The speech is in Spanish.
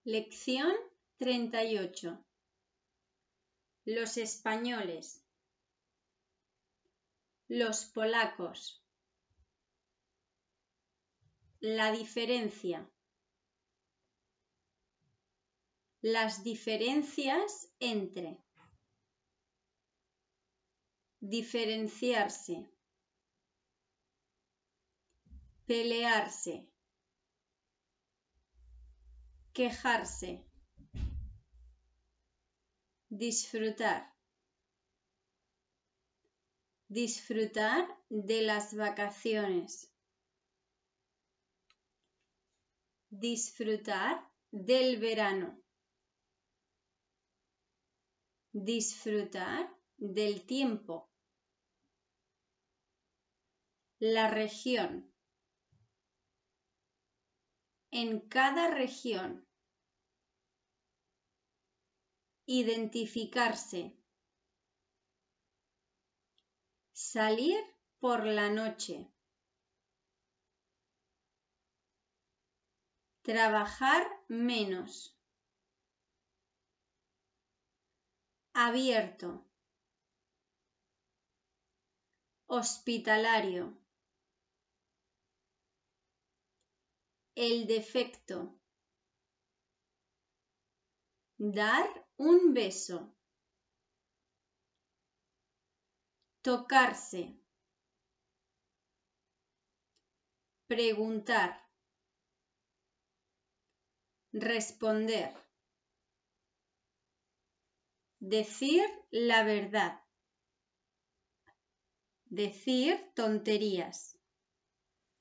Lección 38. Los españoles. Los polacos. La diferencia. Las diferencias entre. Diferenciarse. Pelearse. Quejarse. Disfrutar. Disfrutar de las vacaciones. Disfrutar del verano. Disfrutar del tiempo. La región. En cada región. Identificarse. Salir por la noche. Trabajar menos. Abierto. Hospitalario. El defecto. Dar un beso. Tocarse. Preguntar. Responder. Decir la verdad. Decir tonterías.